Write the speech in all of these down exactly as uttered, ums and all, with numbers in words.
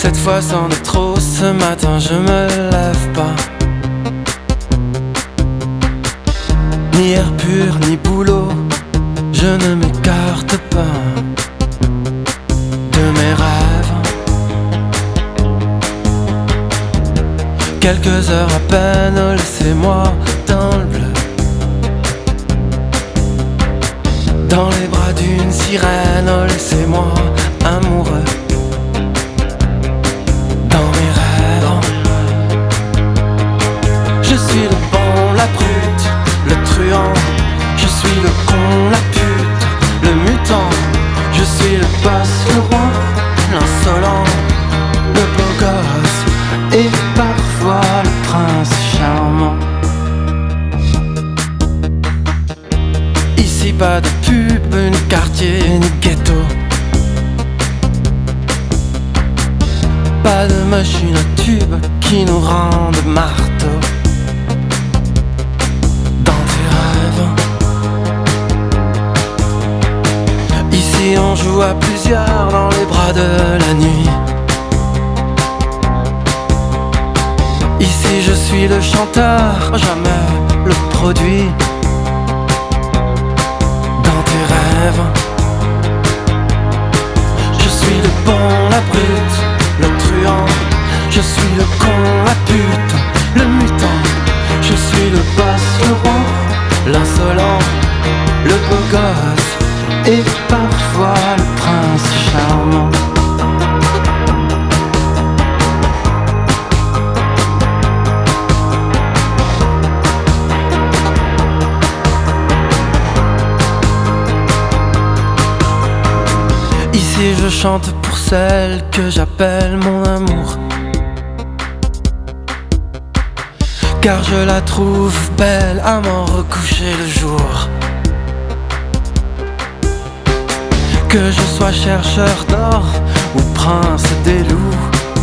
Cette fois c'en est trop, ce matin je me lève pas. Ni air pur, ni boulot, je ne m'écarte pas de mes rêves. Quelques heures à peine, oh, laissez-moi dans le bleu, dans les bras d'une sirène, oh, laissez-moi amoureux. Dans mes rêves, je suis le bon, la brute, le truand. Je suis le con, la pute, le mutant. Je suis le boss, le roi, l'insolent, le beau gosse et parfois le prince charmant. Ici pas de pub, ni quartier, ni ghetto. Pas de machine à tube qui nous rende marteau. Dans tes rêves, ici on joue à plusieurs dans les bras de la nuit. Ici je suis le chanteur, jamais le produit. Dans tes rêves, je suis le bon, la brute, le truand. Je suis le con, la pute, le mutant. Je suis le boss, le roi, l'insolent, le beau gosse et parfois le prince charmant. Ici je chante pour celle que j'appelle mon amour, car je la trouve belle à m'en recoucher le jour. Que je sois chercheur d'or ou prince des loups,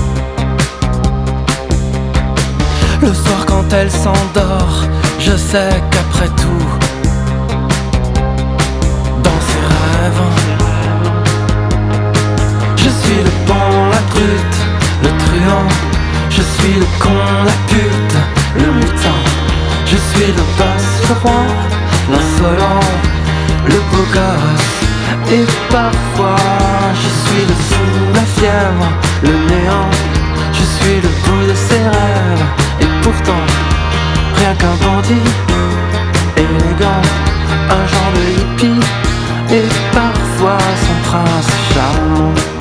le soir quand elle s'endort, je sais qu'après tout, dans ses rêves, je suis le bon, la brute, le truand. Je suis le con, la pute, le mutant. Je suis le boss, le roi, l'insolent, le beau gosse et parfois je suis le fou, la fièvre, le néant. Je suis le bout de ses rêves et pourtant rien qu'un bandit élégant, un genre de hippie et parfois son prince charmant.